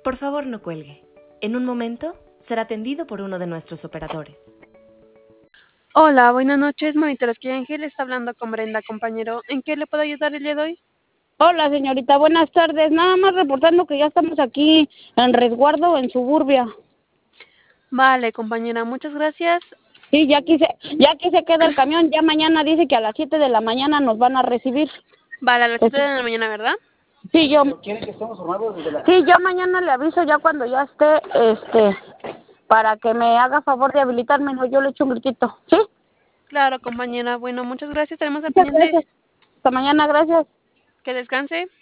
Por favor, no cuelgue. En un momento será atendido por uno de nuestros operadores. Hola, buenas noches, Monitores Ángel está hablando con Brenda, compañero. ¿En qué le puedo ayudar el día de hoy? Hola, señorita, buenas tardes. Nada más reportando que ya estamos aquí en resguardo en Suburbia. Vale, compañera, muchas gracias. Sí, ya aquí se queda el camión. Ya mañana dice que a las 7 de la mañana nos van a recibir. Vale, a las 7 de la mañana, ¿verdad? Sí, yo mañana le aviso ya cuando ya esté, para que me haga favor de habilitarme. Yo le echo un gritito, ¿sí? Claro, compañera. Bueno, muchas gracias, estaremos al Muchas pendiente. gracias. Hasta mañana, gracias. Que descanse.